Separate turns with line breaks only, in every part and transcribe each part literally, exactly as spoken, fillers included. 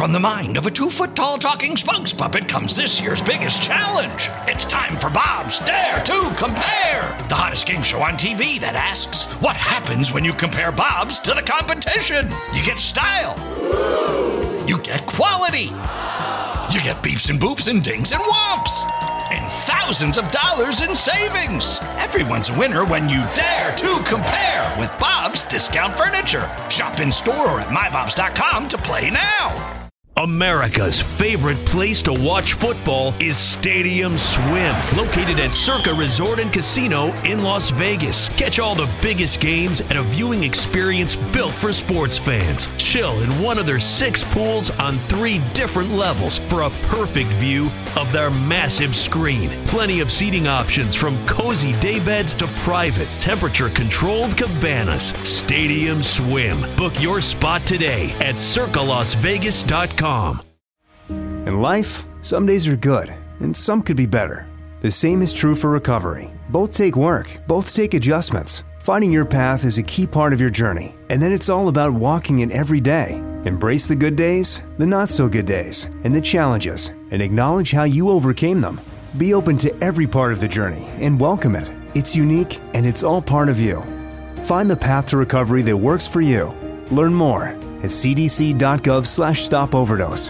From the mind of a two-foot-tall talking spokes puppet comes this year's biggest challenge. It's time for Bob's Dare to Compare, the hottest game show on T V that asks, what happens when you compare Bob's to the competition? You get style. You get quality. You get beeps and boops and dings and whomps. And thousands of dollars in savings. Everyone's a winner when you dare to compare with Bob's Discount Furniture. Shop in store or at my bobs dot com to play now.
America's favorite place to watch football is Stadium Swim, located at Circa Resort and Casino in Las Vegas. Catch all the biggest games at a viewing experience built for sports fans. Chill in one of their six pools on three different levels for a perfect view of their massive screen. Plenty of seating options from cozy daybeds to private, temperature-controlled cabanas. Stadium Swim. Book your spot today at circa las vegas dot com.
In life, some days are good, and some could be better. The same is true for recovery. Both take work, both take adjustments. Finding your path is a key part of your journey, and then it's all about walking it every day. Embrace the good days, the not-so-good days, and the challenges, and acknowledge how you overcame them. Be open to every part of the journey and welcome it. It's unique, and it's all part of you. Find the path to recovery that works for you. Learn more at c d c dot gov slash stop overdose.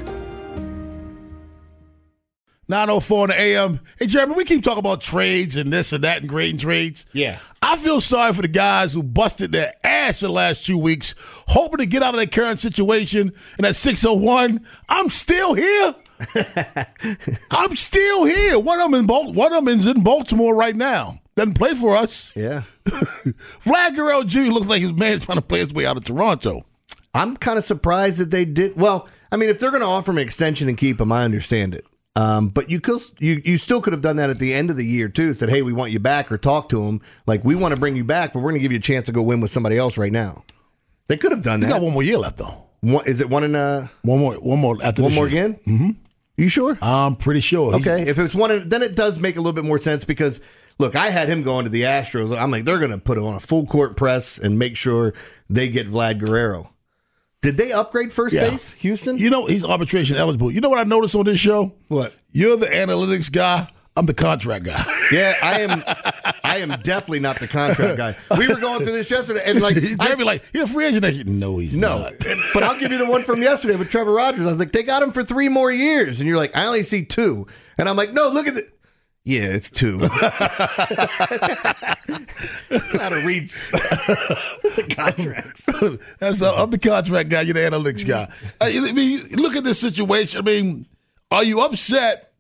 nine oh four in the A M. Hey, Jeremy, we keep talking about trades and this and that and grading trades.
Yeah.
I feel sorry for the guys who busted their ass for the last two weeks, hoping to get out of their current situation. And at six oh one, I'm still here. I'm still here. One of them in Bal- one of them is in Baltimore right now. Doesn't play for us.
Yeah.
Vlad Guerrero Junior looks like his man's trying to play his way out of Toronto.
I'm kind of surprised that they did. Well, I mean, if they're going to offer him an extension and keep him, I understand it. Um, but you could, you you still could have done that at the end of the year too. Said, hey, we want you back, or talk to him like we want to bring you back, but we're going to give you a chance to go win with somebody else right now. They could have done
You
that.
got one more year left though.
One, is it one in uh
One more, one more after
one
this
more
year.
again? Mm-hmm. You sure?
I'm pretty sure.
Okay, if it's one, in, then it does make a little bit more sense because look, I had him going to the Astros. I'm like, they're going to put on a full court press and make sure they get Vlad Guerrero. Did they upgrade first
Yeah.
base, Houston?
You know, he's arbitration eligible. You know what I noticed on this show?
What?
You're the analytics guy. I'm the contract guy.
Yeah, I am. I am definitely not the contract guy. We were going through this yesterday, and like,
Jeremy,
I,
like, he's a free agent next year. No, he's
no.
not.
But I'll give you the one from yesterday with Trevor Rogers. I was like, they got him for three more years, and you're like, I only see two, and I'm like, no, look at it. Yeah, it's two. How to read the contracts.
That's the, I'm the contract guy. You're the analytics guy. I mean, look at this situation. I mean, are you upset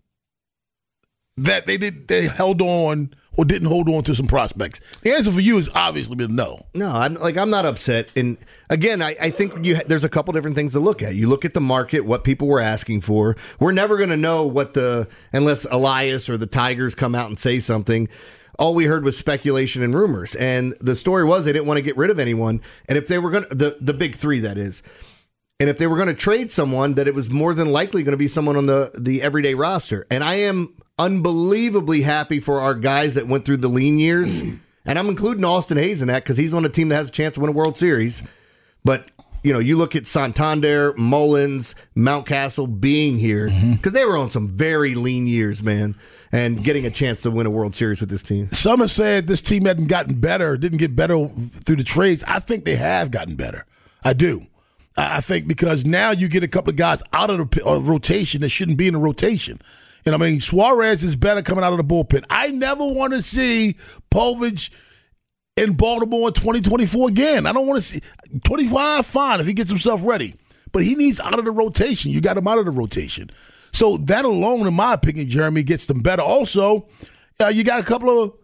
that they did they held on or didn't hold on to some prospects? The answer for you is obviously been no.
No, I'm like I'm not upset. And again, I, I think you there's a couple different things to look at. You look at the market, what people were asking for. We're never going to know what the unless Elias or the Tigers come out and say something. All we heard was speculation and rumors. And the story was they didn't want to get rid of anyone. And if they were going to the the big three, that is. And if they were going to trade someone, that it was more than likely going to be someone on the, the everyday roster. And I am unbelievably happy for our guys that went through the lean years. And I'm including Austin Hayes in that because he's on a team that has a chance to win a World Series. But, you know, you look at Santander, Mullins, Mountcastle being here because mm-hmm. they were on some very lean years, man, and getting a chance to win a World Series with this team.
Some have said this team hadn't gotten better, didn't get better through the trades. I think they have gotten better. I do. I think because now you get a couple of guys out of the uh, rotation that shouldn't be in the rotation. And I mean, Suarez is better coming out of the bullpen. I never want to see Povich in Baltimore in twenty twenty-four again. I don't want to see twenty-five, fine, if he gets himself ready. But he needs out of the rotation. You got him out of the rotation. So that alone, in my opinion, Jeremy, gets them better. Also, uh, you got a couple of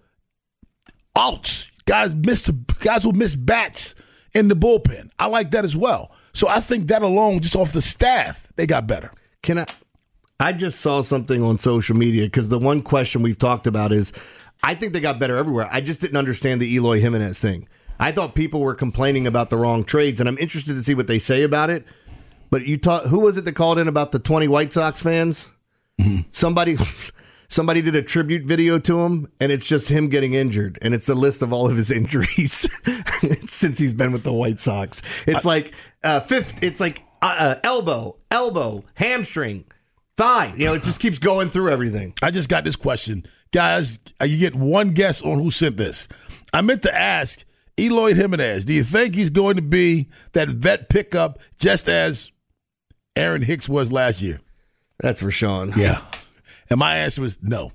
outs. Guys miss guys who miss bats in the bullpen. I like that as well. So I think that alone, just off the staff, they got better.
Can I? I just saw something on social media because the one question we've talked about is, I think they got better everywhere. I just didn't understand the Eloy Jimenez thing. I thought people were complaining about the wrong trades, and I'm interested to see what they say about it. But you taught, who was it that called in about the twenty White Sox fans? Mm-hmm. Somebody. Somebody did a tribute video to him, and it's just him getting injured. And it's a list of all of his injuries since he's been with the White Sox. It's I, like uh, fifth. It's like uh, elbow, elbow, hamstring, thigh. You know, it just keeps going through everything.
I just got this question. Guys, you get one guess on who sent this. I meant to ask Eloy Jimenez, do you think he's going to be that vet pickup just as Aaron Hicks was last year?
That's Rashawn.
Yeah. And my answer was no.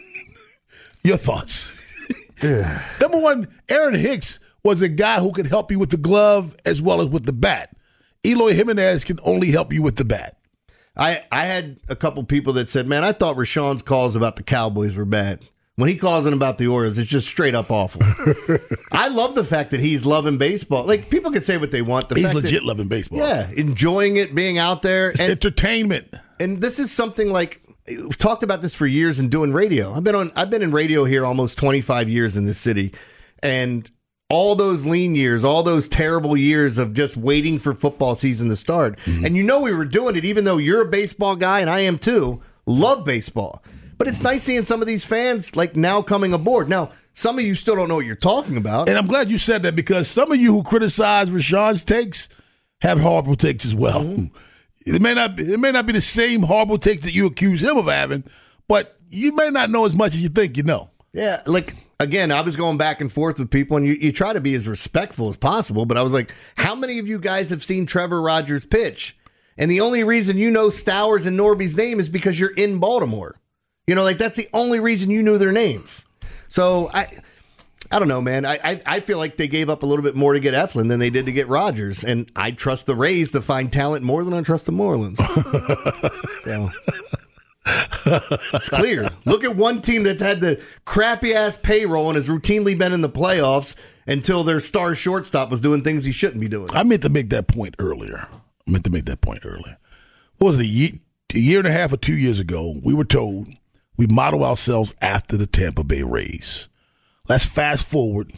Your thoughts? Number one, Aaron Hicks was a guy who could help you with the glove as well as with the bat. Eloy Jimenez can only help you with the bat.
I, I had a couple people that said, man, I thought Rashawn's calls about the Cowboys were bad. When he calls in about the Orioles, it's just straight up awful. I love the fact that he's loving baseball. Like, people can say what they want. The
he's
fact
legit
that,
loving baseball.
Yeah, enjoying it, being out there.
It's
and,
entertainment.
And this is something like, we've talked about this for years in doing radio. I've been on. I've been in radio here almost twenty-five years in this city. And all those lean years, all those terrible years of just waiting for football season to start. Mm-hmm. And you know we were doing it even though you're a baseball guy and I am too. Love baseball. But it's nice seeing some of these fans like now coming aboard. Now, some of you still don't know what you're talking about.
And I'm glad you said that because some of you who criticize Rashawn's takes have horrible takes as well. Mm-hmm. It may not be, it may not be the same horrible take that you accuse him of having, but you may not know as much as you think you know.
Yeah, like, again, I was going back and forth with people, and you, you try to be as respectful as possible, but I was like, how many of you guys have seen Trevor Rogers pitch? And the only reason you know Stowers and Norby's name is because you're in Baltimore. You know, like, that's the only reason you knew their names. So, I I don't know, man. I, I, I feel like they gave up a little bit more to get Eflin than they did to get Rogers, and I trust the Rays to find talent more than I trust the Marlins. So, it's clear. Look at one team that's had the crappy-ass payroll and has routinely been in the playoffs until their star shortstop was doing things he shouldn't be doing.
I meant to make that point earlier. I meant to make that point earlier. What was it, a year, a year and a half or two years ago, we were told we model ourselves after the Tampa Bay Rays. Let's fast forward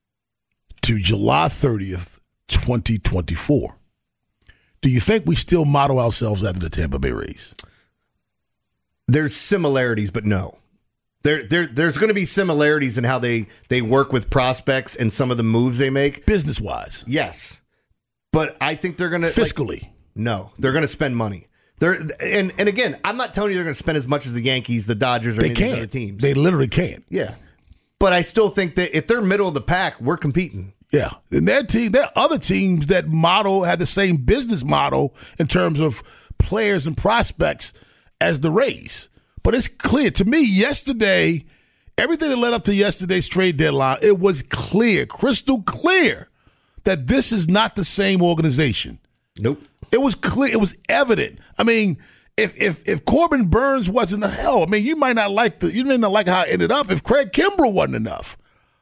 to July thirtieth, twenty twenty-four. Do you think we still model ourselves after the Tampa Bay Rays?
There's similarities, but no. There, there, there's going to be similarities in how they, they work with prospects and some of the moves they make.
Business-wise.
Yes. But I think they're going to...
Fiscally.
Like, no. They're going to spend money. They're and, and again, I'm not telling you they're going to spend as much as the Yankees, the Dodgers, or
they
any
can't.
of these other teams.
They literally can't.
Yeah. But I still think that if they're middle of the pack, we're competing.
Yeah. And that team, there are other teams that model, have the same business model in terms of players and prospects as the Rays. But it's clear to me yesterday, everything that led up to yesterday's trade deadline, it was clear, crystal clear, that this is not the same organization.
Nope.
It was clear. It was evident. I mean, if if if Corbin Burns wasn't a hell, I mean, you might not like the you may not like how it ended up. If Craig Kimbrell wasn't enough,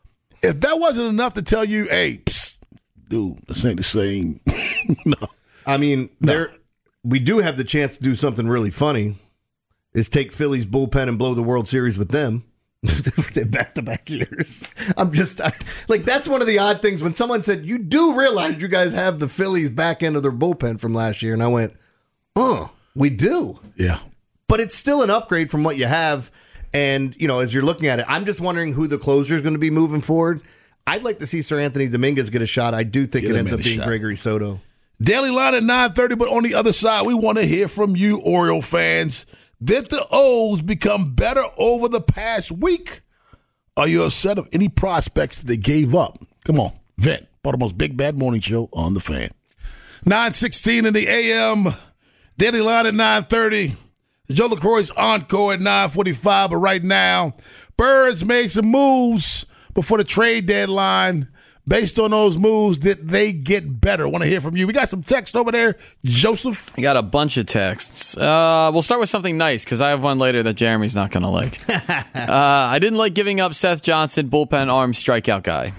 if that wasn't enough to tell you, hey, psst, dude, this ain't the same. No,
I mean,
no.
there we do have the chance to do something really funny. Is take Philly's bullpen and blow the World Series with them. Back-to-back years. I'm just I, like that's one of the odd things when someone said you do realize you guys have the Phillies back end of their bullpen from last year, and I went, oh, we do.
Yeah,
but it's still an upgrade from what you have. And you know, as you're looking at it, I'm just wondering who the closer is going to be moving forward. I'd like to see Sir Anthony Dominguez get a shot. I do think
Get
it ends up being
shot.
Gregory Soto.
Daily line at nine thirty, but on the other side, we want to hear from you, Oriole fans. Did the O's become better over the past week? Are you upset of any prospects that they gave up? Come on, vent. Baltimore's Big Bad Morning Show on the Fan. nine sixteen in the A M. Daily line at nine thirty. Joe LaCroix's Encore at nine forty-five. But right now, Birds made some moves before the trade deadline. Based on those moves, did they get better? Want to hear from you. We got some text over there, Joseph.
I got a bunch of texts. Uh, we'll start with something nice because I have one later that Jeremy's not going to like. uh, I didn't like giving up Seth Johnson, bullpen arm strikeout guy.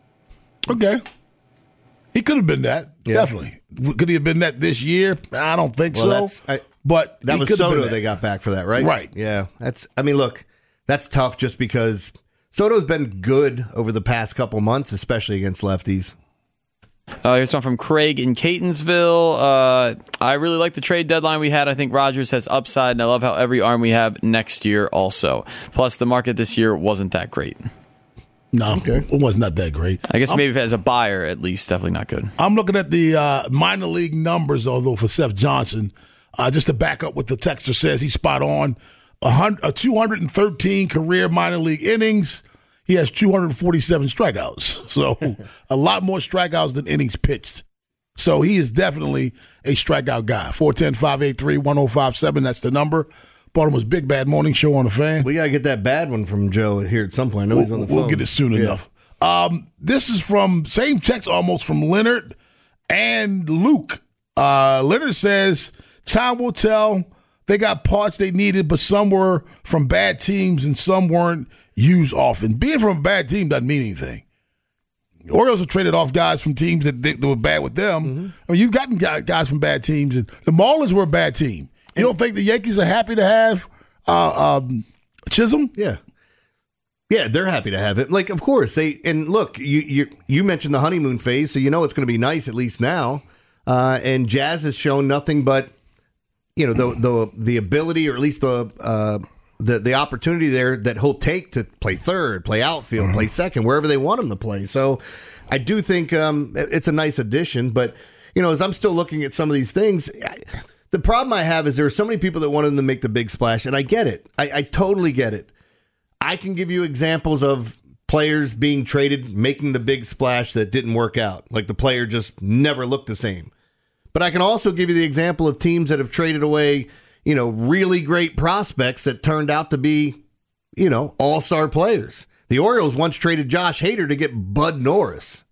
Okay. He could have been that.
Yeah.
Definitely. Could he have been that this year? I don't think
Well,
so.
that's- I-
but
That
he
was
could have been
Soto
that.
they got back for that, right?
Right.
Yeah. That's. I mean, look, that's tough just because Soto's been good over the past couple months, especially against lefties.
Uh, here's one from Craig in Catonsville. Uh, I really like the trade deadline we had. I think Rogers has upside, and I love how every arm we have next year also. Plus, the market this year wasn't that great.
No,
Okay.
it was not that great.
I guess maybe as a buyer, at least, definitely not good.
I'm looking at the uh, minor league numbers, although for Seth Johnson, uh, just to back up what the texter says, he's spot on. A hundred, uh, two hundred thirteen career minor league innings. He has two hundred forty-seven strikeouts. So a lot more strikeouts than innings pitched. So he is definitely a strikeout guy. four one zero, five eight three, one zero five seven, that's the number. Baltimore's Big Bad Morning Show on the Fan.
We got to get that bad one from Joe here at some point. I know he's on the phone.
We'll get it soon
Yeah.
enough. Um, this is from, same text almost from Leonard and Luke. Uh, Leonard says, time will tell. They got parts they needed, but some were from bad teams and some weren't used often. Being from a bad team doesn't mean anything. The Orioles have traded off guys from teams that, that were bad with them. Mm-hmm. I mean, you've gotten guys from bad teams. And the Marlins were a bad team. You don't think the Yankees are happy to have uh, um, Chisholm?
Yeah. Yeah, they're happy to have it. Like, of course, they and look, you you, you mentioned the honeymoon phase, so you know it's going to be nice at least now. Uh, and Jazz has shown nothing but, you know, the the the ability, or at least the uh, the the opportunity there that he'll take to play third, play outfield, play second, wherever they want him to play. So, I do think um, it's a nice addition. But you know, as I'm still looking at some of these things. I, The problem I have is there are so many people that want them to make the big splash, and I get it. I, I totally get it. I can give you examples of players being traded, making the big splash that didn't work out. Like the player just never looked the same. But I can also give you the example of teams that have traded away, you know, really great prospects that turned out to be, you know, all-star players. The Orioles once traded Josh Hader to get Bud Norris.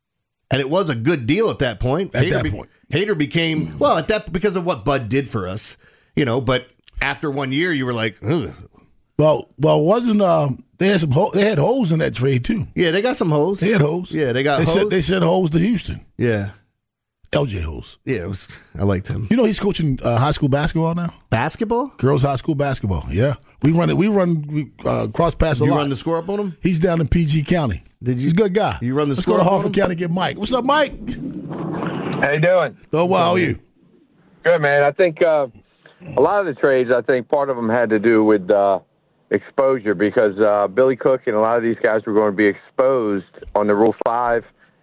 And it was a good deal at that point.
At
Hader
that
be-
point.
Hader became, well, at that because of what Bud did for us, you know, but after one year, you were like, ugh.
Well, well, wasn't um, they had some ho- they had holes in that trade too?
Yeah, they got some hoes.
They had holes.
Yeah, they got
they
hoes.
Sent, they sent holes to Houston.
Yeah.
L J Holes.
Yeah, it was, I liked him.
You know he's coaching uh, high school basketball now.
Basketball?
Girls high school basketball. Yeah, we run it. We run we, uh, cross pass a
You
lot.
run the score up on him?
He's down in P G County.
Did you?
He's a good guy.
You run the
Let's
score
go to
up on
Harford
him?
County and get Mike. What's up, Mike?
How you doing?
Oh, well, how are you?
Good, man. I think uh, a lot of the trades, I think part of them had to do with uh, exposure because uh, Billy Cook and a lot of these guys were going to be exposed on the Rule five,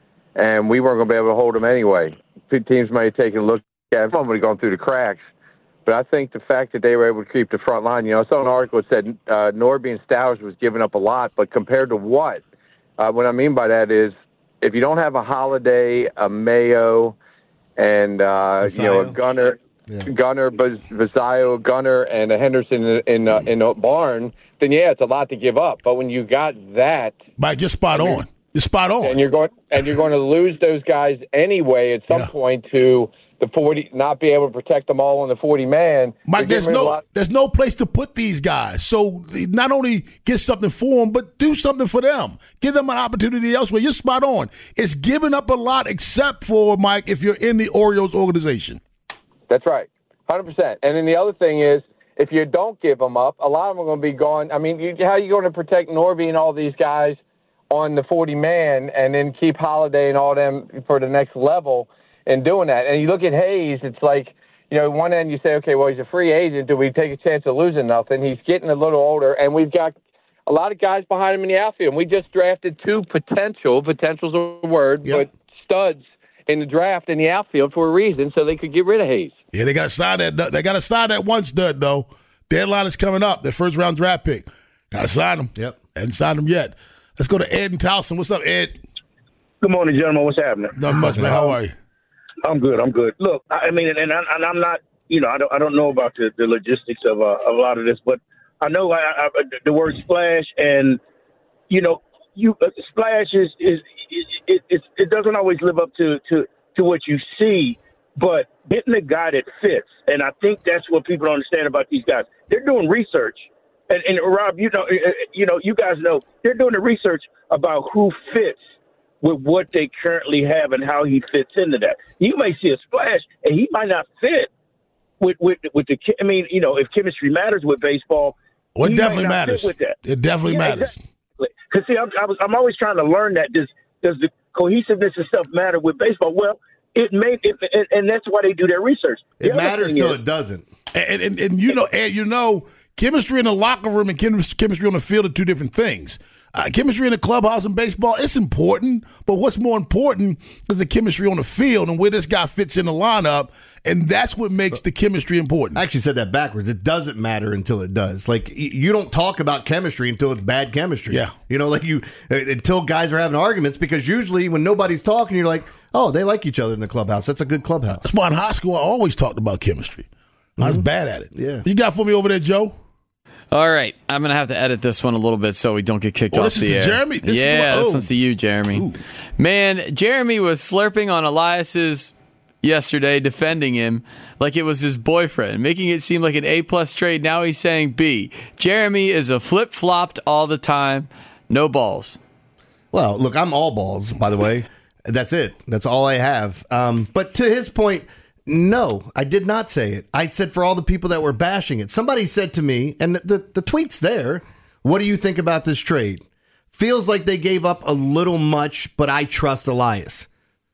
and we weren't going to be able to hold them anyway. Two teams might have taken a look at it. Some would have gone through the cracks. But I think the fact that they were able to keep the front line, you know, I saw an article that said uh, Norby and Stowers was giving up a lot, but compared to what? Uh, what I mean by that is if you don't have a Holiday, a Mayo, and uh, you know a Gunner, yeah. Gunner, Vazayo, Gunner, and a Henderson in in, uh, in a barn, then yeah, it's a lot to give up. But when you got that,
Mike, you're spot on. You're spot on.
And you're going and you're going to lose those guys anyway at some
yeah.
point to the forty, not be able to protect them all on the forty man.
Mike, there's no there's no place to put these guys. So not only get something for them, but do something for them. Give them an opportunity elsewhere. You're spot on. It's giving up a lot, except for Mike, if you're in the Orioles organization.
That's right, one hundred percent. And then the other thing is, if you don't give them up, a lot of them are going to be gone. I mean, you, how are you going to protect Norby and all these guys on the forty man, and then keep Holiday and all them for the next level? In doing that, and you look at Hayes, it's like, you know, one end you say, okay, well, he's a free agent. Do we take a chance of losing nothing? He's getting a little older, and we've got a lot of guys behind him in the outfield. We just drafted two potential, potential's a word, yep. but studs in the draft in the outfield for a reason, so they could get rid of Hayes.
Yeah, they got to sign that. They got to sign that one stud though. Deadline is coming up. Their first round draft pick. Got to sign him.
Yep,
haven't signed him yet. Let's go to Ed and Towson. What's up, Ed?
Good morning, gentlemen. What's happening?
Not much, man. How are you?
I'm good. I'm good. Look, I mean, and, I, and I'm not, you know, I don't, I don't know about the, the logistics of, uh, of a lot of this, but I know I, I, the word splash, and you know, you uh, splash is is it, it, it doesn't always live up to, to, to what you see, but getting a guy that fits, and I think that's what people don't understand about these guys. They're doing research, and, and Rob, you know, you know, you guys know they're doing the research about who fits with what they currently have and how he fits into that. You may see a splash, and he might not fit with with, with the. I mean, you know, if chemistry matters with baseball,
well, it definitely matters.
With that.
It definitely
yeah,
matters.
Because exactly. see, I'm, I was, I'm always trying to learn that. Does does the cohesiveness and stuff matter with baseball? Well, it may, it, and, and that's why they do their research. The
it matters till
is,
it doesn't.
And, and and you know, and you know, chemistry in the locker room and chemistry on the field are two different things. Uh, chemistry in the clubhouse in baseball, it's important, but what's more important is the chemistry on the field and where this guy fits in the lineup, and that's what makes the chemistry important.
I actually said that backwards. It doesn't matter until it does. Like, you don't talk about chemistry until it's bad chemistry.
Yeah.
You know, like you, until guys are having arguments, because usually when nobody's talking, you're like, oh, they like each other in the clubhouse. That's a good clubhouse.
That's why in high school I always talked about chemistry. I was mm-hmm. bad at it.
Yeah.
What you got for me over there, Joe?
All right, I'm going to have to edit this one a little bit so we don't get kicked
oh,
off
this
the
is
air.
To Jeremy? This
yeah,
is
this
oh.
one's to you, Jeremy.
Ooh.
Man, Jeremy was slurping on Elias's yesterday, defending him like it was his boyfriend, making it seem like an A-plus trade. Now he's saying B. Jeremy is a flip-flopped all the time. No balls.
Well, look, I'm all balls, by the way. That's it. That's all I have. Um, but to his point, no, I did not say it. I said for all the people that were bashing it. Somebody said to me, and the, the tweet's there, what do you think about this trade? Feels like they gave up a little much, but I trust Elias.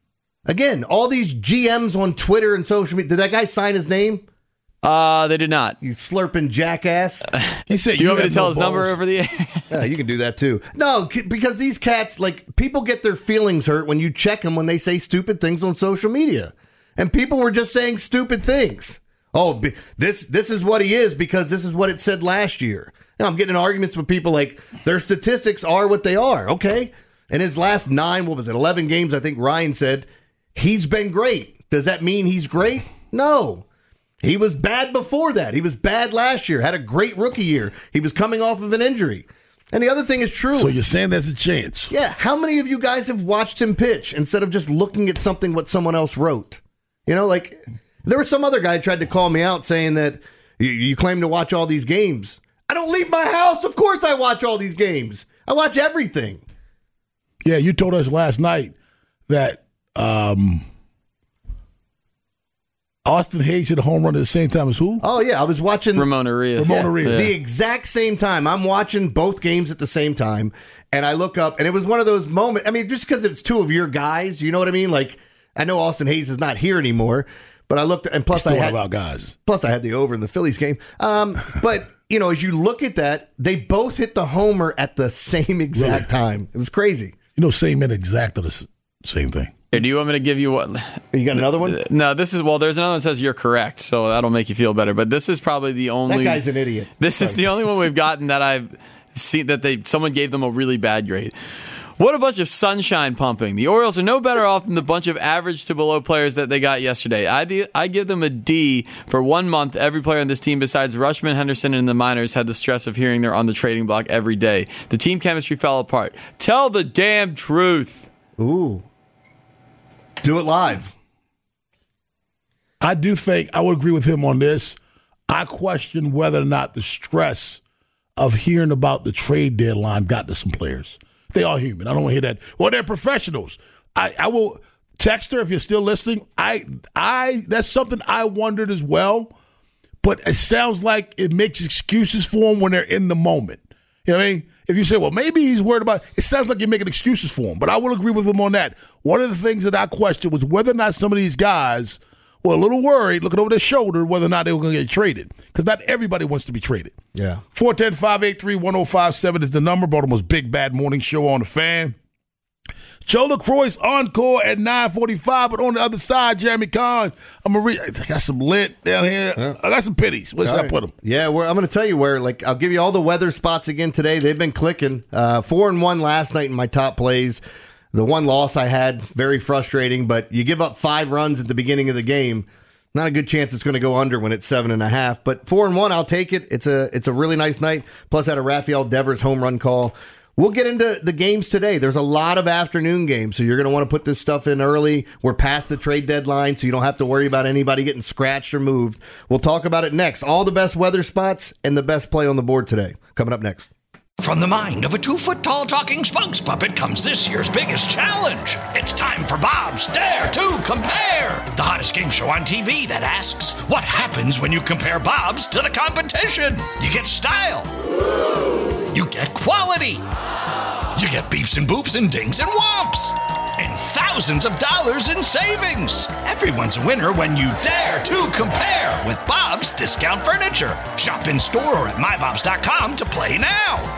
Again, all these G Ms on Twitter and social media. Did that guy sign his name?
Uh, they did not.
You slurping jackass.
He said,
do you, you want me to tell
no
his
balls.
number over the air?
Yeah, you can do that too. No, because these cats, like, people get their feelings hurt when you check them when they say stupid things on social media. And people were just saying stupid things. Oh, this this is what he is because this is what it said last year. Now, I'm getting in arguments with people like their statistics are what they are. Okay. In his last nine, what was it, eleven games, I think Ryan said, he's been great. Does that mean he's great? No. He was bad before that. He was bad last year, had a great rookie year. He was coming off of an injury. And the other thing is true.
So you're saying there's a chance?
Yeah. How many of you guys have watched him pitch instead of just looking at something what someone else wrote? You know, like, there was some other guy who tried to call me out saying that you, you claim to watch all these games. I don't leave my house. Of course I watch all these games. I watch everything.
Yeah, you told us last night that um, Austin Hayes hit a home run at the same time as who?
Oh, yeah. I was watching
Ramon Urias.
Ramon
yeah,
Urias.
The exact same time. I'm watching both games at the same time. And I look up, and it was one of those moments. I mean, just because it's two of your guys, you know what I mean? Like, I know Austin Hayes is not here anymore, but I looked, and plus
Still
I had
about guys.
Plus I had the over in the Phillies game. Um, but you know, as you look at that, they both hit the homer at the same exact
Really?
time. It was crazy.
You know, same and exact are the s- same thing.
Here, do you want me to give you what?
You got another one?
No, this is, well, there's another one that says you're correct, so that'll make you feel better. But this is probably the only.
That guy's an idiot.
This
Sorry.
is the only one we've gotten that I've seen that they someone gave them a really bad grade. What a bunch of sunshine pumping. The Orioles are no better off than the bunch of average to below players that they got yesterday. I, de- I give them a D for one month. Every player on this team besides Rushman, Henderson, and the minors had the stress of hearing they're on the trading block every day. The team chemistry fell apart. Tell the damn truth.
Ooh. Do it live.
I do think I would agree with him on this. I question whether or not the stress of hearing about the trade deadline got to some players. They are human. I don't want to hear that. Well, they're professionals. I, I will text her if you're still listening. I, I, that's something I wondered as well. But it sounds like it makes excuses for them when they're in the moment. You know what I mean? If you say, well, maybe he's worried about it, it sounds like you're making excuses for him. But I will agree with him on that. One of the things that I questioned was whether or not some of these guys were a little worried, looking over their shoulder, whether or not they were going to get traded. Because not everybody wants to be traded.
Yeah.
four one zero, five eight three, one zero five seven is the number. Baltimore's Big Bad Morning Show on the Fan. Joe LaCroix's encore at nine forty-five, but on the other side, Jeremy Kahn, I'm gonna read. I got some lit down here. Yeah. I got some pitties. Where should
All
I put them?
Yeah, we're, I'm going to tell you where. Like, I'll give you all the weather spots again today. They've been clicking. Uh, four and one last night in my top plays. The one loss I had, very frustrating. But you give up five runs at the beginning of the game. Not a good chance it's going to go under when it's seven and a half. But four and one, I'll take it. It's a it's a really nice night. Plus, I had a Rafael Devers home run call. We'll get into the games today. There's a lot of afternoon games, so you're going to want to put this stuff in early. We're past the trade deadline, so you don't have to worry about anybody getting scratched or moved. We'll talk about it next. All the best weather spots and the best play on the board today. Coming up next.
From the mind of a two-foot-tall talking spokes puppet comes this year's biggest challenge. It's time for Bob's Dare to Compare, the hottest game show on T V that asks, what happens when you compare Bob's to the competition? You get style. You get quality. You get beeps and boops and dings and whomps. And thousands of dollars in savings. Everyone's a winner when you dare to compare with Bob's Discount Furniture. Shop in store or at my bobs dot com to play now.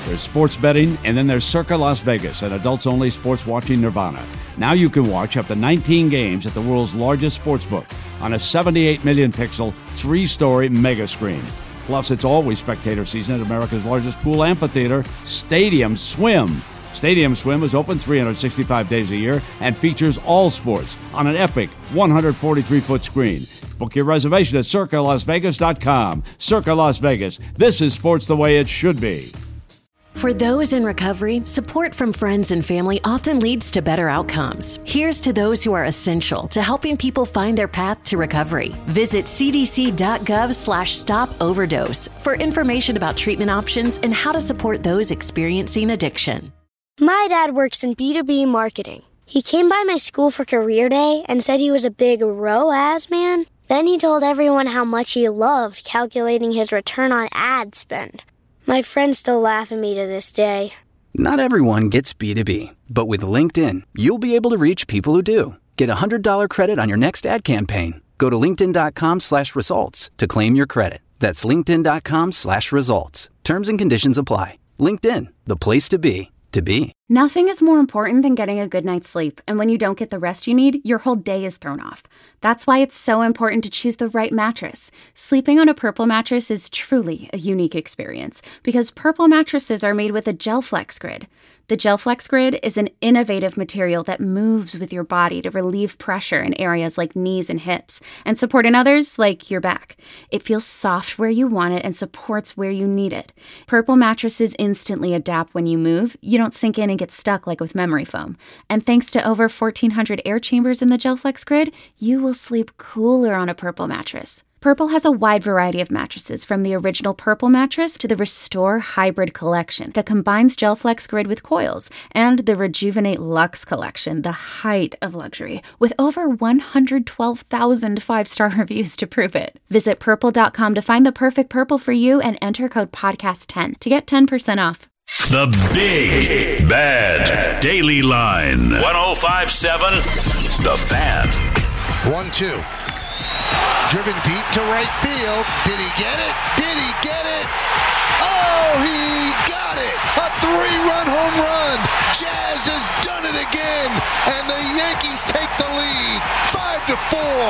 There's sports betting, and then there's Circa Las Vegas, an adults-only sports watching nirvana. Now you can watch up to nineteen games at the world's largest sportsbook on a seventy-eight million pixel, three-story mega screen. Plus, it's always spectator season at America's largest pool amphitheater, Stadium Swim. Stadium Swim is open three hundred sixty-five days a year and features all sports on an epic one hundred forty-three foot screen. Book your reservation at circa las vegas dot com. Circa Las Vegas. This is sports the way it should be.
For those in recovery, support from friends and family often leads to better outcomes. Here's to those who are essential to helping people find their path to recovery. Visit c d c dot gov slash stop overdose for information about treatment options and how to support those experiencing addiction.
My dad works in B two B marketing. He came by my school for career day and said he was a big R O A S man. Then he told everyone how much he loved calculating his return on ad spend. My friends still laugh at me to this day.
Not everyone gets B two B, but with LinkedIn, you'll be able to reach people who do. Get a one hundred dollars credit on your next ad campaign. Go to linkedin dot com slash results to claim your credit. That's linkedin dot com slash results. Terms and conditions apply. LinkedIn, the place to be, to be.
Nothing is more important than getting a good night's sleep, and when you don't get the rest you need, your whole day is thrown off. That's why it's so important to choose the right mattress. Sleeping on a Purple mattress is truly a unique experience because Purple mattresses are made with a GelFlex grid. The GelFlex grid is an innovative material that moves with your body to relieve pressure in areas like knees and hips and support in others like your back. It feels soft where you want it and supports where you need it. Purple mattresses instantly adapt when you move. You don't sink in and get stuck like with memory foam. And thanks to over fourteen hundred air chambers in the GelFlex grid, you will sleep cooler on a Purple mattress. Purple has a wide variety of mattresses, from the original Purple mattress to the Restore Hybrid collection that combines GelFlex grid with coils, and the Rejuvenate Luxe collection, the height of luxury, with over one hundred twelve thousand five-star reviews to prove it. Visit purple dot com to find the perfect Purple for you and enter code podcast ten to get ten percent off.
The Big Bad Daily Line. one oh five point seven The Fan.
one two. Driven deep to right field. Did he get it? Did he get it? Oh, he got it! A three-run home run. Jazz has done it again, and the Yankees take the lead, five to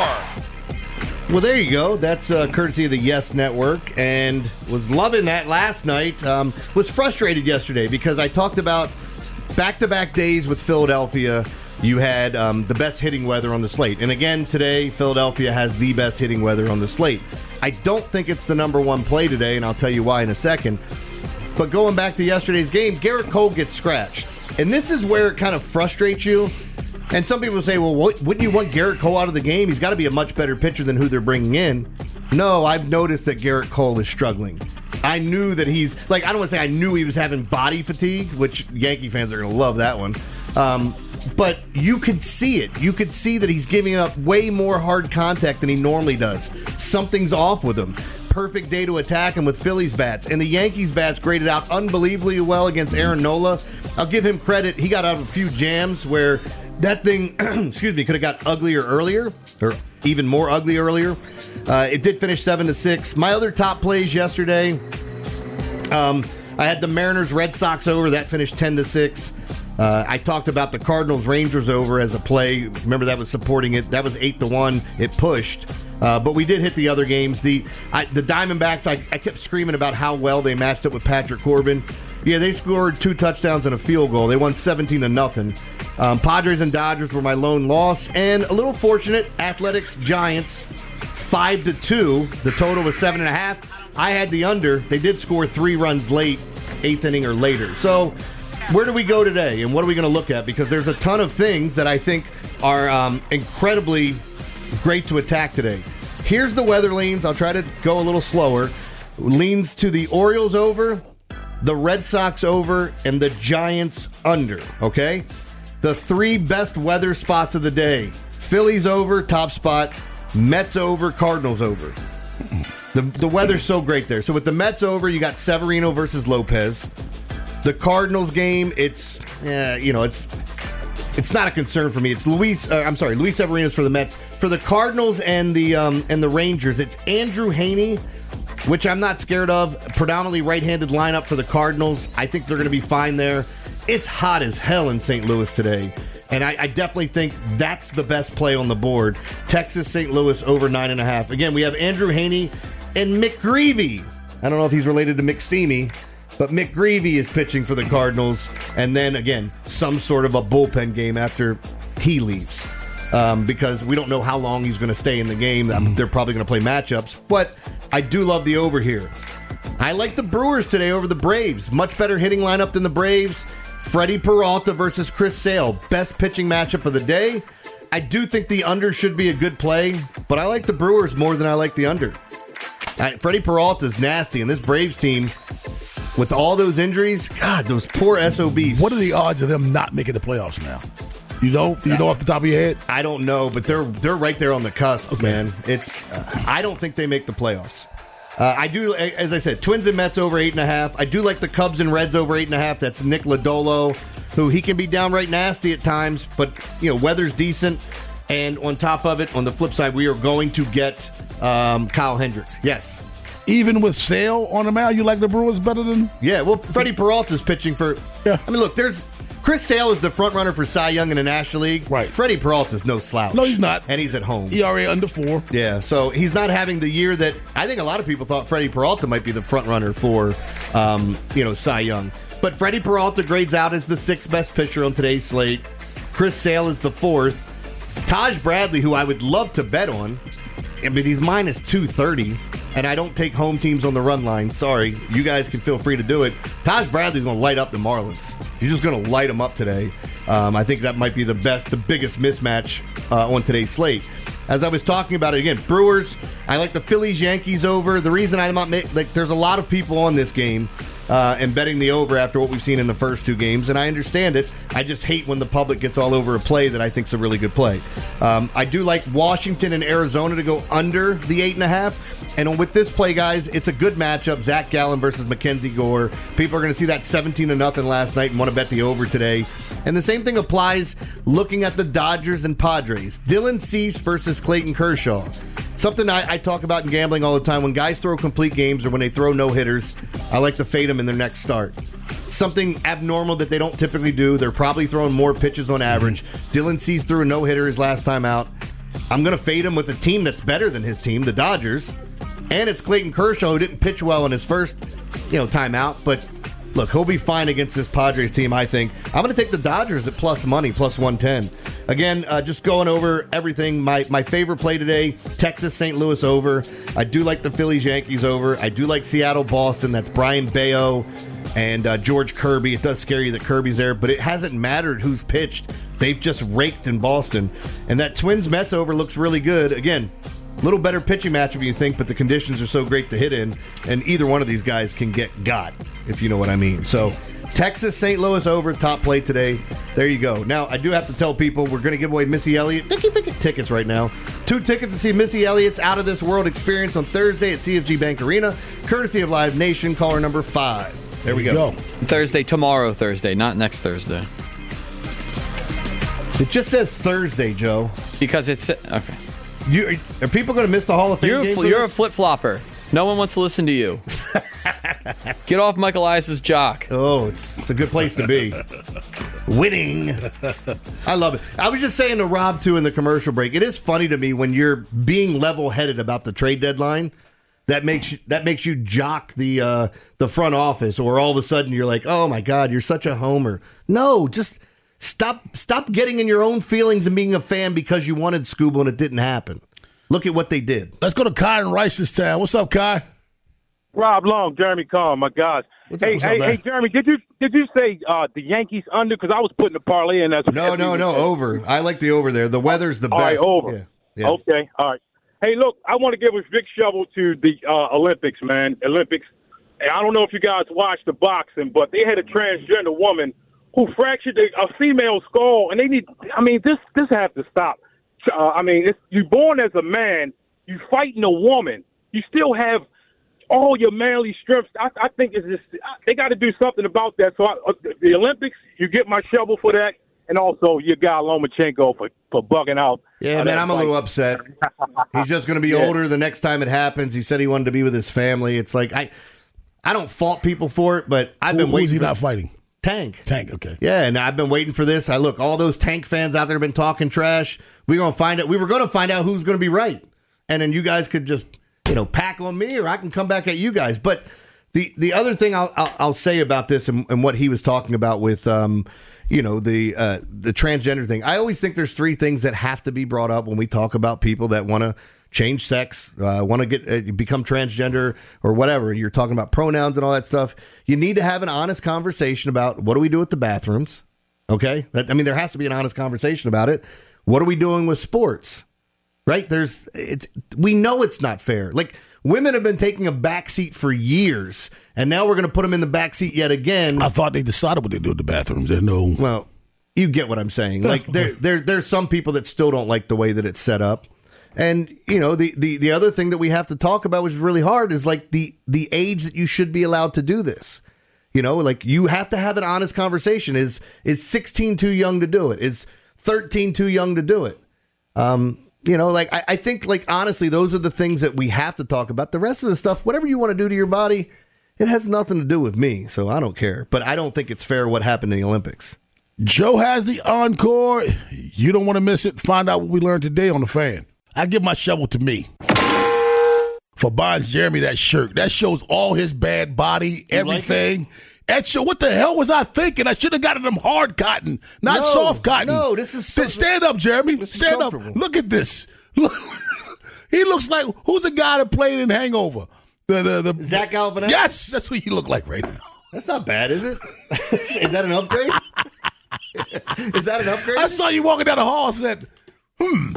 four.
Well, there you go. That's uh, courtesy of the Yes Network, and was loving that last night. Um, was frustrated yesterday because I talked about back-to-back days with Philadelphia. You had um, the best hitting weather on the slate. And again, today, Philadelphia has the best hitting weather on the slate. I don't think it's the number one play today, and I'll tell you why in a second. But going back to yesterday's game, Garrett Cole gets scratched. And this is where it kind of frustrates you. And some people say, well, what, wouldn't you want Garrett Cole out of the game? He's got to be a much better pitcher than who they're bringing in. No, I've noticed that Garrett Cole is struggling. I knew that he's, like, I don't want to say I knew he was having body fatigue, which Yankee fans are going to love that one. Um, but you could see it. You could see that he's giving up way more hard contact than he normally does. Something's off with him. Perfect day to attack him with Phillies bats. And the Yankees bats graded out unbelievably well against Aaron Nola. I'll give him credit. He got out of a few jams where that thing, excuse me, could have got uglier earlier, or even more ugly earlier. Uh, it did finish seven to six. My other top plays yesterday, um, I had the Mariners Red Sox over. That finished ten to six. Uh, I talked about the Cardinals Rangers over as a play. Remember, that was supporting it. That was eight to one. It pushed. Uh, but we did hit the other games. The I, the Diamondbacks, I, I kept screaming about how well they matched up with Patrick Corbin. Yeah, they scored two touchdowns and a field goal. They won seventeen to nothing. Um, Padres and Dodgers were my lone loss. And a little fortunate, Athletics Giants, five to two. The total was seven and a half. I had the under. They did score three runs late, eighth inning or later. So where do we go today, and what are we going to look at? Because there's a ton of things that I think are um, incredibly great to attack today. Here's the weather leans. I'll try to go a little slower. Leans to the Orioles over, the Red Sox over, and the Giants under, okay? The three best weather spots of the day. Phillies over, top spot. Mets over, Cardinals over. The, the weather's so great there. So with the Mets over, you got Severino versus Lopez. The Cardinals game, it's, uh, you know, it's it's not a concern for me. It's Luis, uh, I'm sorry, Luis Severino's for the Mets. For the Cardinals and the um, and the Rangers, it's Andrew Heaney which I'm not scared of. Predominantly right-handed lineup for the Cardinals. I think they're going to be fine there. It's hot as hell in Saint Louis today, and I, I definitely think that's the best play on the board. Texas, Saint Louis over nine and a half. Again, we have Andrew Haney and McGreevy. I don't know if he's related to McSteamy, but McGreevy is pitching for the Cardinals, and then, again, some sort of a bullpen game after he leaves. Um, because we don't know how long he's going to stay in the game. Um, they're probably going to play matchups. But I do love the over here. I like the Brewers today over the Braves. Much better hitting lineup than the Braves. Freddie Peralta versus Chris Sale. Best pitching matchup of the day. I do think the under should be a good play, but I like the Brewers more than I like the under. Right, Freddie Peralta is nasty, and this Braves team, with all those injuries, God, those poor S O Bs.
What are the odds of them not making the playoffs now? You know, you know off the top of your head?
I don't know, but they're they're right there on the cusp, okay. man. It's uh, I don't think they make the playoffs. Uh, I do, as I said, Twins and Mets over eight and a half. I do like the Cubs and Reds over eight and a half. That's Nick Lodolo, who he can be downright nasty at times, but you know, weather's decent. And on top of it, on the flip side, we are going to get um, Kyle Hendricks. Yes.
Even with Sale on the mound, you like the Brewers better than?
Yeah, well, Freddie Peralta's pitching for. Yeah. I mean, look, there's. Chris Sale is the front runner for Cy Young in the National League.
Right.
Freddie Peralta's no slouch.
No, he's not.
And he's at home.
E R A under four.
Yeah, so he's not having the year that I think a lot of people thought Freddie Peralta might be the front runner for, um, you know, Cy Young. But Freddie Peralta grades out as the sixth best pitcher on today's slate. Chris Sale is the fourth. Taj Bradley, who I would love to bet on, I mean, he's minus two thirty. And I don't take home teams on the run line. Sorry. You guys can feel free to do it. Taj Bradley's going to light up the Marlins. He's just going to light them up today. Um, I think that might be the best, the biggest mismatch uh, on today's slate. As I was talking about it again, Brewers, I like the Phillies, Yankees over. The reason I'm not make, like, there's a lot of people on this game uh, and betting the over after what we've seen in the first two games, and I understand it. I just hate when the public gets all over a play that I think is a really good play. Um, I do like Washington and Arizona to go under the eight and a half. And with this play, guys, it's a good matchup. Zach Gallen versus Mackenzie Gore. People are going to see that seventeen to nothing last night and want to bet the over today. And the same thing applies looking at the Dodgers and Padres. Dylan Cease versus Clayton Kershaw. Something I, I talk about in gambling all the time. When guys throw complete games or when they throw no-hitters, I like to fade them in their next start. Something abnormal that they don't typically do. They're probably throwing more pitches on average. Dylan Cease threw a no-hitter his last time out. I'm going to fade him with a team that's better than his team, the Dodgers. And it's Clayton Kershaw, who didn't pitch well in his first, you know, timeout. But look, he'll be fine against this Padres team, I think. I'm going to take the Dodgers at plus money, plus one ten. Again, uh, just going over everything. My my favorite play today, Texas Saint Louis over. I do like the Phillies Yankees over. I do like Seattle Boston. That's Brian Bayo and uh, George Kirby. It does scare you that Kirby's there, but it hasn't mattered who's pitched. They've just raked in Boston. And that Twins Mets over looks really good. Again, a little better pitching matchup you think, but the conditions are so great to hit in, and either one of these guys can get got, if you know what I mean. So, Texas Saint Louis over, top play today. There you go. Now, I do have to tell people we're going to give away Missy Elliott Vicky Vicky tickets right now. Two tickets to see Missy Elliott's Out of This World experience on Thursday at C F G Bank Arena, courtesy of Live Nation, caller number five. There we go. go.
Thursday, tomorrow Thursday, not next Thursday.
It just says Thursday, Joe.
Because it's... Okay.
You, are people going to miss the Hall of Fame
You're,
game
a, you're a flip-flopper. No one wants to listen to you. Get off Michael Elias's jock.
Oh, it's, it's a good place to be. Winning. I love it. I was just saying to Rob, too, in the commercial break, it is funny to me when you're being level-headed about the trade deadline. That makes you, that makes you jock the uh, the front office, or all of a sudden you're like, oh, my God, you're such a homer. No, just... Stop stop getting in your own feelings and being a fan because you wanted Scooble and it didn't happen. Look at what they did.
Let's go to Kai in Rice's town. What's up, Kai?
Rob Long, Jeremy Carr, my gosh.
What's
hey,
up, what's
hey,
up,
hey, Jeremy, did you did you say uh, the Yankees under? Because I was putting the parlay in. As
no, no, no, over. I like the over there. The weather's the
all
best.
All right, over.
Yeah. Yeah.
Okay, all right. Hey, look, I want to give a big shovel to the uh, Olympics, man. Olympics. And I don't know if you guys watched the boxing, but they had a transgender woman who fractured a, a female skull, and they need. I mean, this this has to stop. Uh, I mean, it's, you're born as a man, you fighting a woman, you still have all your manly strength. I, I think it's just they got to do something about that. So I, uh, the Olympics, you get my shovel for that. and also your guy Lomachenko for, for bugging out.
Yeah,
uh,
man, I'm a
fight.
little upset. He's just going to be
Yeah.
older the next time it happens. He said he wanted to be with his family. It's like I, I don't fault people for it, but I've
Who,
been waiting.
who's he
for,
not fighting?
Tank.
Tank, okay.
Yeah, and I've been waiting for this. I look, all those Tank fans out there have been talking trash. We're gonna find out. We were gonna find out who's gonna be right, and then you guys could just, you know, pack on me, or I can come back at you guys. But the the other thing I'll I'll, I'll say about this and, and what he was talking about with, um, you know, the uh, the transgender thing. I always think there's three things that have to be brought up when we talk about people that want to change sex, uh, want to get uh, become transgender or whatever. You're talking about pronouns and all that stuff. You need to have an honest conversation about what do we do with the bathrooms. Okay, that, I mean, there has to be an honest conversation about it. What are we doing with sports? Right? There's, it's, we know it's not fair. Like, women have been taking a backseat for years, and now we're going to put them in the backseat yet again.
I thought they decided what they do with the bathrooms. There's no.
Well, you get what I'm saying. Like, there, there, there's some people that still don't like the way that it's set up. And, you know, the, the, the other thing that we have to talk about, which is really hard, is like the, the age that you should be allowed to do this. You know, like you have to have an honest conversation. Is is sixteen too young to do it? Is thirteen too young to do it? Um, you know, like I, I think, like, honestly, those are the things that we have to talk about. The rest of the stuff, whatever you want to do to your body, it has nothing to do with me. So I don't care. But I don't think it's fair what happened in the Olympics.
Joe has the encore. You don't want to miss it. Find out what we learned today on The Fan. I give my shovel to me for buying Jeremy that shirt. That shows all his bad body, everything. Like that show, what the hell was I thinking? I should have gotten them hard cotton, not
no,
soft cotton.
No, this is so,
stand up, Jeremy. Stand up. Look at this. Look, he looks like who's the guy that played in Hangover? The the the
Zach Galifianakis.
Yes, that's what you look like right now.
That's not bad, is it? Is that an upgrade? Is that an upgrade?
I saw you walking down the hall and said, hmm.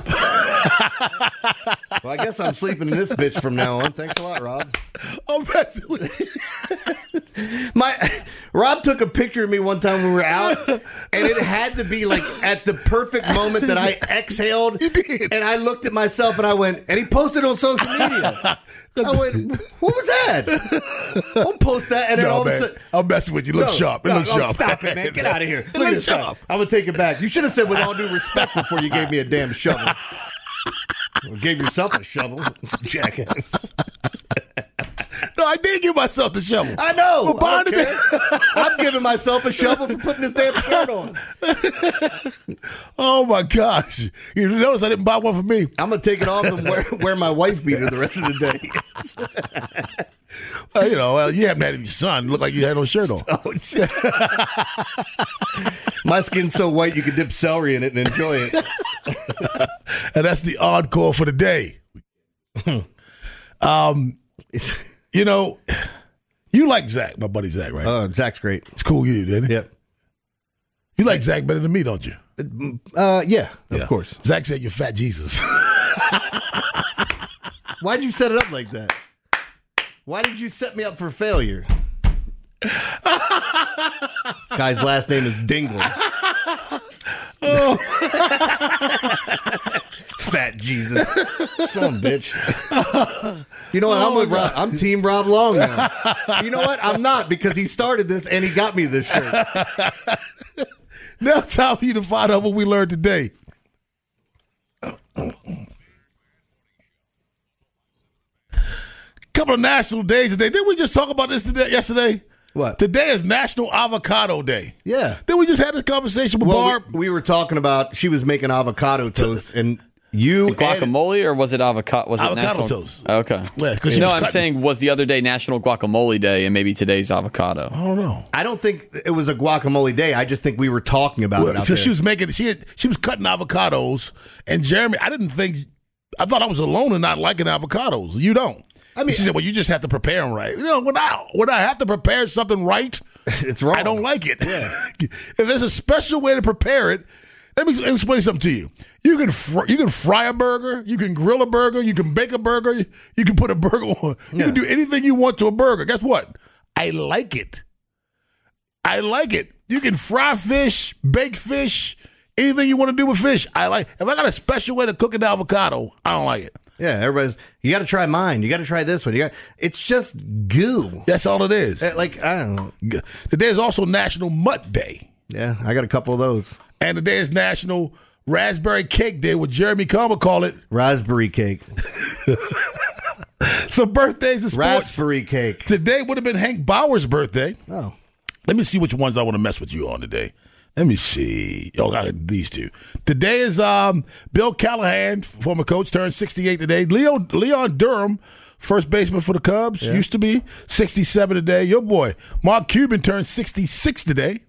Well, I guess I'm sleeping in this bitch from now on. Thanks a lot, Rob.
I'm messing with
you. My Rob took a picture of me one time when we were out, and it had to be like at the perfect moment that I exhaled, and I looked at myself and I went, and he posted it on social media. I went, what was that? Don't post that, and then
no,
all
man.
of a sudden,
I'm messing with you. Look
no,
sharp. It
no,
looks
no,
sharp.
Stop it, man. Get out of here.
It
Look at
looks
this
sharp.
guy. I'm gonna take it back. You should have said with all due respect before you gave me a damn shovel. Well, gave yourself a shovel, jackass.
No, I did give myself the shovel.
I know.
But
I don't care. I'm giving myself a shovel for putting this damn shirt on.
Oh my gosh! You notice I didn't buy one for me.
I'm gonna take it off and wear, wear my wife beater the rest of the day.
Well, you know, well, you haven't had any sun. Look like you had no shirt on.
Oh, shit. My skin's so white you can dip celery in it and enjoy it.
And that's the encore for the day. um, you know, you like Zach, my buddy Zach, right?
Oh, uh, Zach's great.
It's cool, you did it?
Yep.
You like Zach better than me, don't you?
Uh, yeah, of
yeah.
course.
Zach said you're fat Jesus.
Why'd you set it up like that? Why did you set me up for failure? Guy's last name is Dingle.
Oh.
Fat Jesus. Some bitch. You know what? I'm with Rob. I'm Team Rob Long now. You know what? I'm not, because he started this and he got me this shirt.
Now time for you to find out what we learned today. Couple of national days today. Didn't we just talk about this today, yesterday?
What?
Today is National Avocado Day.
Yeah.
Then we just had this conversation with
well,
Barb.
We, we were talking about, she was making avocado toast, and you
guacamole, or was it avocado? Was it
avocado
national?
toast?
Okay.
Yeah,
no, I'm cutting. saying was the other day National Guacamole Day, and maybe today's avocado.
I don't know.
I don't think it was a guacamole day. I just think we were talking about
well,
it out
because
there.
she was making, she had, she was cutting avocados, and Jeremy, I didn't think, I thought I was alone in not liking avocados. You don't. I mean, she said, "Well, you just have to prepare them right." You know, when I when I have to prepare something right,
it's wrong.
I don't like it.
Yeah.
If there's a special way to prepare it, let me, let me explain something to you. You can fr- you can fry a burger, you can grill a burger, you can bake a burger, you, you can put a burger on. You yeah. can do anything you want to a burger. Guess what? I like it. I like it. You can fry fish, bake fish, anything you want to do with fish. I like. If I got a special way to cook an avocado, I don't like it.
Yeah, everybody's, you got to try mine. You got to try this one. You got, it's just goo.
That's all it is.
Like, I don't know.
Today is also National Mutt Day.
Yeah, I got a couple of those.
And today is National Raspberry Cake Day, what Jeremy Comer call it.
Raspberry cake.
So birthdays and sports.
Raspberry cake.
Today would have been Hank Bauer's birthday.
Oh.
Let me see which ones I want to mess with you on today. Let me see. Oh, I got these two. Today is um, Bill Callahan, former coach, turned sixty-eight today. Leo Leon Durham, first baseman for the Cubs, yeah. used to be sixty-seven today. Your boy Mark Cuban turned sixty-six today.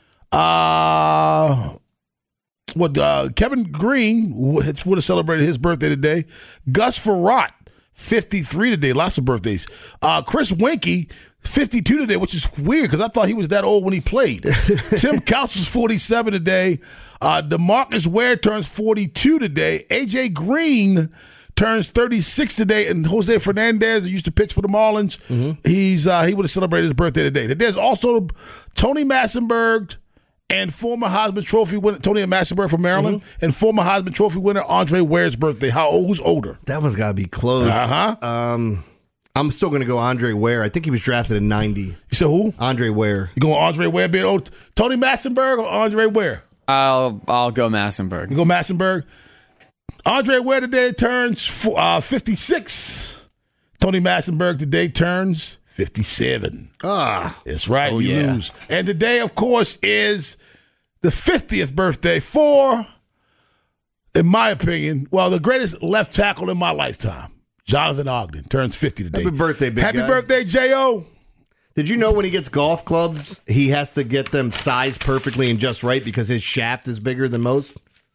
Uh, what uh, Kevin Green would have celebrated his birthday today. Gus Frerotte, fifty-three today. Lots of birthdays. Uh, Chris Winkie, fifty-two today, which is weird because I thought he was that old when he played. Tim Couch was forty-seven today. Uh, DeMarcus Ware turns forty-two today. A J Green turns thirty-six today. And Jose Fernandez, who used to pitch for the Marlins, mm-hmm. he's uh, he would have celebrated his birthday today. There's also Tony Massenberg and former Heisman Trophy winner, Tony Massenberg from Maryland, mm-hmm. and former Heisman Trophy winner Andre Ware's birthday. How old? Who's older?
That one's got to be close.
Uh-huh.
Um, I'm still going to go Andre Ware. I think he was drafted in ninety.
You said who?
Andre Ware.
You going Andre Ware being old? Tony Massenberg or Andre Ware?
I'll I'll go Massenberg.
You go Massenberg? Andre Ware today turns uh, fifty-six. Tony Massenberg today turns fifty-seven.
Ah.
That's right.
Oh,
you
yeah.
lose. And today, of course, is the fiftieth birthday for, in my opinion, well, the greatest left tackle in my lifetime. Jonathan Ogden turns fifty today.
Happy birthday, big
Happy
guy.
birthday, J O.
Did you know when he gets golf clubs, he has to get them sized perfectly and just right because his shaft is bigger than most?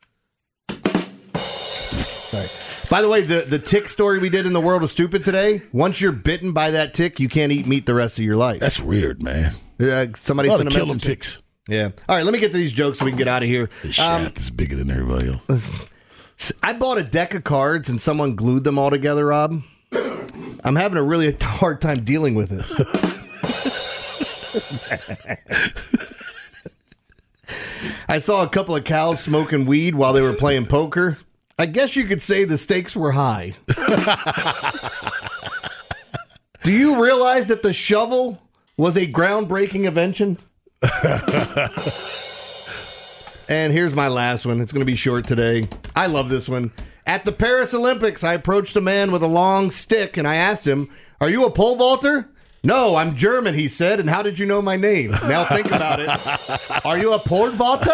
Sorry. By the way, the, the tick story we did in The World of Stupid today, once you're bitten by that tick, you can't eat meat the rest of your life.
That's weird, man.
Uh, somebody
a
sent a
kill
message.
them ticks.
Yeah. All right, let me get to these jokes so we can get out of here.
His shaft um, is bigger than everybody else.
I bought a deck of cards and someone glued them all together, Rob. I'm having a really hard time dealing with it. I saw a couple of cows smoking weed while they were playing poker. I guess you could say the stakes were high. Do you realize that the shovel was a groundbreaking invention? And here's my last one. It's going to be short today. I love this one. At the Paris Olympics, I approached a man with a long stick, and I asked him, "Are you a pole vaulter?" "No, I'm German," he said. "And how did you know my name?" Now think about it. Are you a pole vaulter?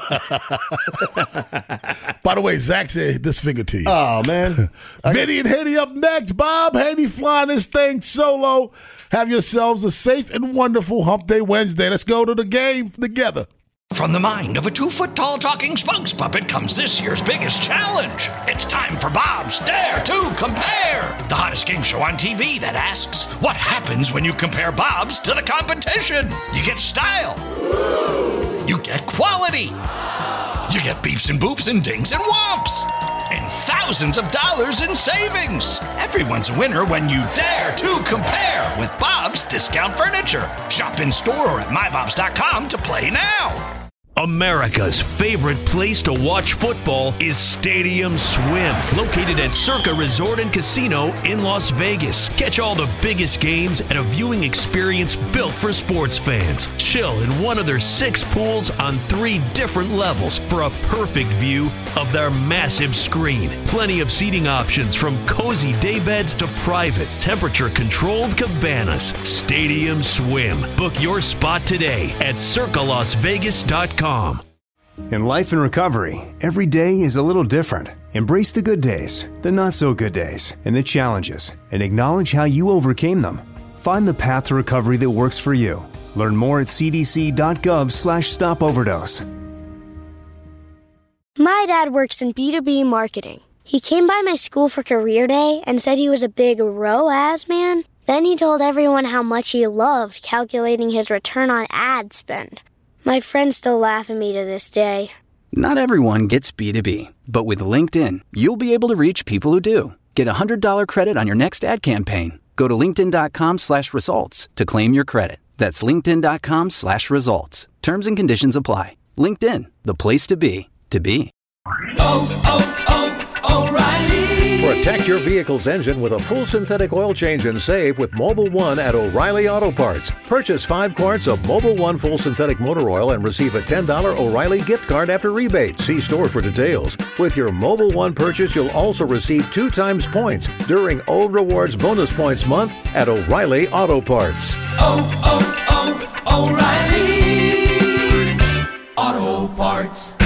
By the way, Zach said this finger to you.
Oh, man.
Vinny and Haney up next. Bob Haney flying this thing solo. Have yourselves a safe and wonderful Hump Day Wednesday. Let's go to the game together.
From the mind of a two-foot-tall talking spokes puppet comes this year's biggest challenge. It's time for Bob's Dare to Compare, the hottest game show on T V that asks, what happens when you compare Bob's to the competition? You get style. You get quality. You get beeps and boops and dings and whomps. And thousands of dollars in savings. Everyone's a winner when you dare to compare with Bob's Discount Furniture. Shop in store or at my bobs dot com to play now.
America's favorite place to watch football is Stadium Swim, located at Circa Resort and Casino in Las Vegas. Catch all the biggest games at a viewing experience built for sports fans. Chill in one of their six pools on three different levels for a perfect view of their massive screen. Plenty of seating options from cozy daybeds to private, temperature-controlled cabanas. Stadium Swim. Book your spot today at circa las vegas dot com.
In life and recovery, every day is a little different. Embrace the good days, the not so good days, and the challenges, and acknowledge how you overcame them. Find the path to recovery that works for you. Learn more at cdc.gov slash stop overdose.
My dad works in B two B marketing. He came by my school for career day and said he was a big R O A S man. Then he told everyone how much he loved calculating his return on ad spend. My friends still laugh at me to this day.
Not everyone gets B two B, but with LinkedIn, you'll be able to reach people who do. Get a one hundred dollars credit on your next ad campaign. Go to linkedin.com slash results to claim your credit. That's linkedin.com slash results. Terms and conditions apply. LinkedIn, the place to be, to be.
Oh, oh, oh, O'Reilly. Protect your vehicle's engine with a full synthetic oil change and save with Mobil one at O'Reilly Auto Parts. Purchase five quarts of Mobil one full synthetic motor oil and receive a ten dollars O'Reilly gift card after rebate. See store for details. With your Mobil one purchase, you'll also receive two times points during O Rewards Bonus Points Month at O'Reilly Auto Parts.
Oh, oh, oh, O'Reilly Auto Parts.